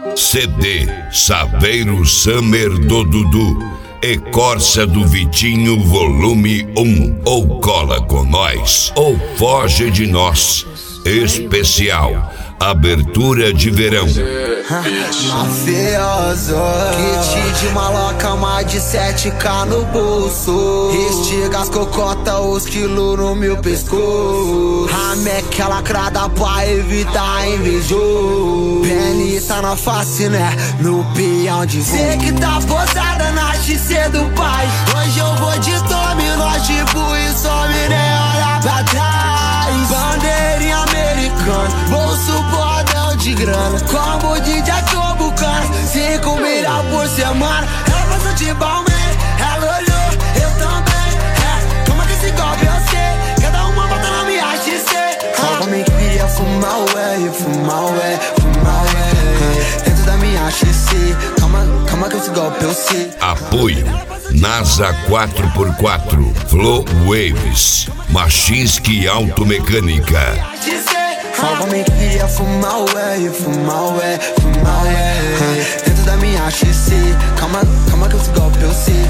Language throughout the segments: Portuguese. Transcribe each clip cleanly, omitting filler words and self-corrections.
CD Saveiro Summer do Dudu e Corsa do Vitinho volume 1. Ou cola com nós ou foge de nós. Especial abertura de verão. Mafioso, kit de maloca, mais de 7K no bolso. Estiga as cocota, os quilos no meu pescoço. A meca lacrada pra evitar invejoso. Penita na face, né? No peão de voo. Cê que tá posada na XC do pai. Hoje eu vou de tome, nós tipo e some, nem olha pra trás. Bandeirinha americana, bolso bordão de grana. Como DJ Tobucano, 5 milhões por semana. Ela passou de Balmain, ela olhou, eu também. Como que esse golpe eu sei? Cada uma bota na minha XC. Ela me queria fumar ué, fumar ué, fumar ué. Dentro da minha XC, calma que esse golpe eu sei. Apoio NASA 4x4, Flow Waves, Machinski Automecânica. Fala me queria fumar ué, fumar ué, fumar ué. Dentro da minha XC, calma que esse golpe eu sei.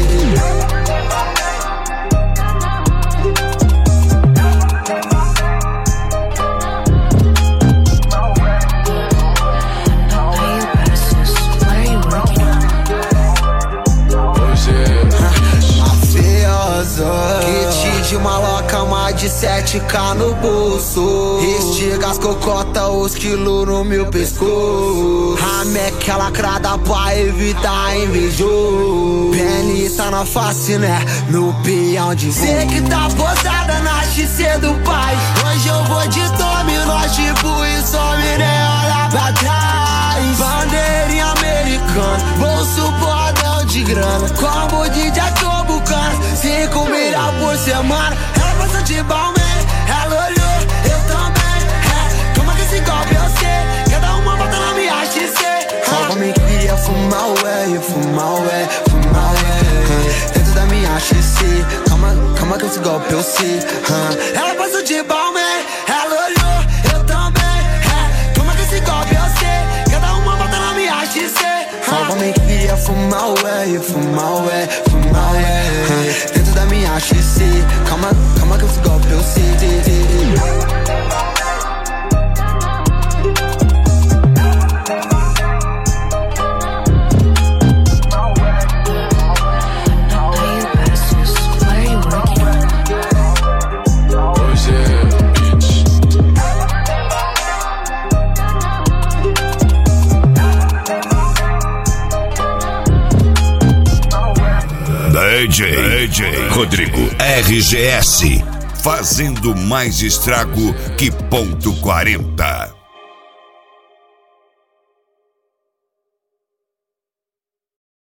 Kit de maloca, mais de 7K no bolso. Estiga as cocota, os quilos no meu pescoço. A meca lacrada pra evitar invejoso. Penita na face, né? No peão de voo. Cê que tá posada na XC do pai. Hoje eu vou de tome, nós tipo e some, nem olha pra trás. Bandeirinha americana, bolso bordão de grana. Como DJ Tobucano, 5 milhões por semana. Ela passou de Balmain, ela olhou, eu também. Como que esse golpe eu sei? Cada uma bota na minha XC. Ela me queria fumar ué, fumar ué, fumar ué. Dentro da minha XC, calma que esse golpe eu sei. Ela passou de Balmain, ela olhou, eu também. Como que esse golpe eu sei? Cada uma bota na minha XC. Ela me queria fumar ué, fumar ué, fumar ué. Dentro da minha XC, calma que esse golpe eu sei. DJ Rodrigo RGS, fazendo mais estrago que ponto 40.